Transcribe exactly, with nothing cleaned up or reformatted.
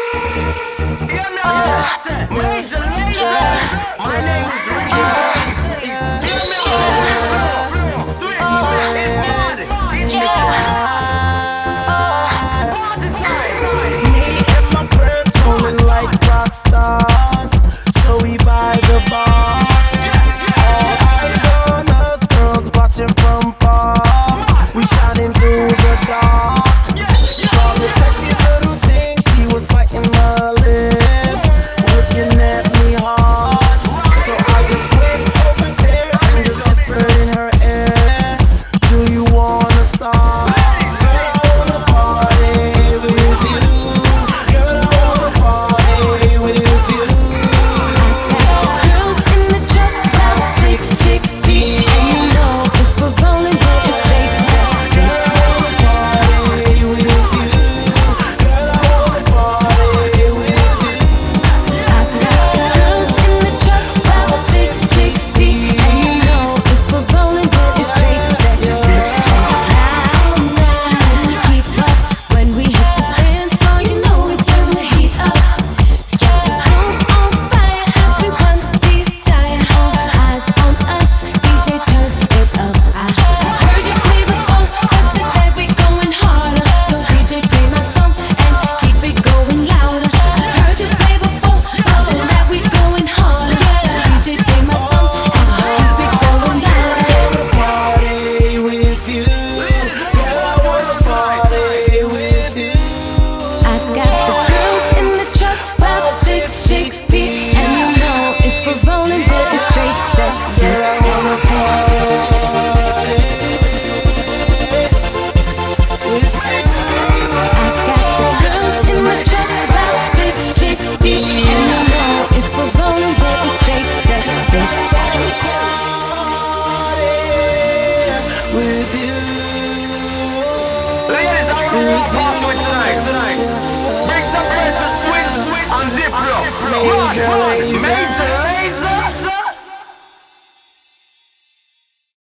Hear me, I say, Major Lazer. My name is Ricky Blaze. Hear me, I say, switch, switch, it mad, it mad. Party time. Me and my friends rolling like rock stars, so we by the bar. All eyes on us, girls watching from far. We shining through the dark. Saw the sexy little thing, she was biting my lips, looking at me hard. So I just went over there and just whispered in her ear, do you wanna start? Girl, I wanna party with you. Girl, I wanna party with you. Girls in the truck, about six chicks deep, and you know if we're rolling, then it's straight sex, sex, sex. Party with you. Girl, I wanna party with you. I've got girls in the truck, about six chicks deep, and you know if we're rolling, then it's straight sex, sex, sex. Now, now, keep up when we hit the dance floor, you know we turn the heat up. Set the room on fire, everyone's desire. Eyes on us, D J turn it up. I, I've heard you play before, but today we going harder. So D J play my song and keep it going louder. I've heard you play before, but tonight we going harder. D J play my song and keep it going louder. Party with you. Girl, I wanna party with you. I've got the girls in the truck, about six chicks deep, and you know if we're rolling, then it's straight sex, sex, sex. I've got the girls in the truck, about six chicks deep, and you know if we're rolling, then it's straight sex, sex, sex. With you. Ladies, I want to party with tonight, tonight. Bring some friends to switch, switch, and dip, bro. Come on, come on. Major Lazer.